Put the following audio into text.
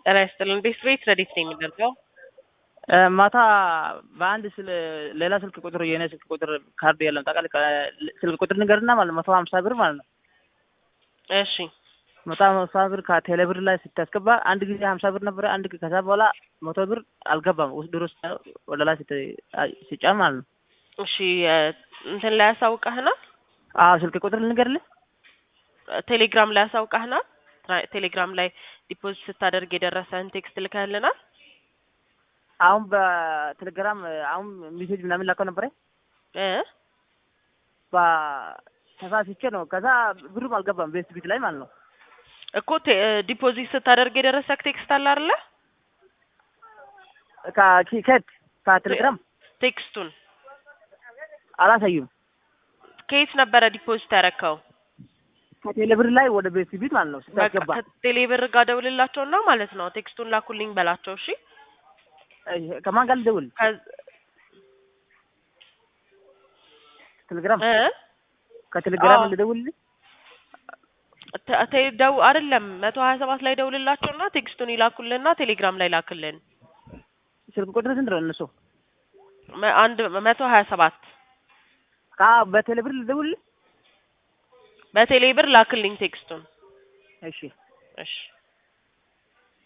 ጤና ይስጥልን። ቤት ረዲት ነው የሚደርገው። ማታ በአንድ ሌላ ስልክ ቁጥር የኔ ስልክ ቁጥር ካርድ የለም ታውቃለህ። ስልክ ቁጥር ንገርና ማለት 150 ብር ማለት ነው። እሺ 150 ብር ከቴሌብር ላይ ስታስገባ አንድ ጊዜ 50 ብር ነበር። አንድ ከዛ በኋላ 100 ብር አልገባም። ድሮስ ወደ ላይ ሲጫን ማለት ነው። እሺ እንትን ላይ ያሳውቀህና? አዎ ስልክ ቁጥር ልንገርልህ። ቴሌግራም ላይ ያሳውቀህና? ቴሌግራም ላይ ዲፖዚት ስታደርግ የደረሰህን ቴክስት ልከህልናል? አሁን በቴሌግራም አሁን ሜሴጅ ምናምን ላከው ነበር በተሳስቼ ነው። ከዛ ብሩም አልገባም ቤት ላይ ማለት ነው እኮ ዲፖዚት ስታደርግ የደረሰህ ቴክስት አለ አይደለ? ከቴሌግራም ቴክስቱን አላሳዩም። ከየት ነበረ ዲፖዚት ያደረከው? ከቴሌብር ላይ ወደ ቤት ማለት ነው ስታስገባ። ከቴሌብር ጋር ደውልላቸውና ማለት ነው ቴክስቱን ላኩልኝ በላቸው። እሺ ከማን ጋር ልደውል? ቴሌግራም ከቴሌግራም ልደውል? ደው አይደለም 127 ላይ ደውልላቸውና ቴክስቱን ይላኩልንና ቴሌግራም ላይ ላክልን። ስልክ ቁጥር ስንት ነው እነሱ? 127 በቴሌብር ልደውል? በቴሌብር ላክልኝ ቴክስቱን። እሺ እሺ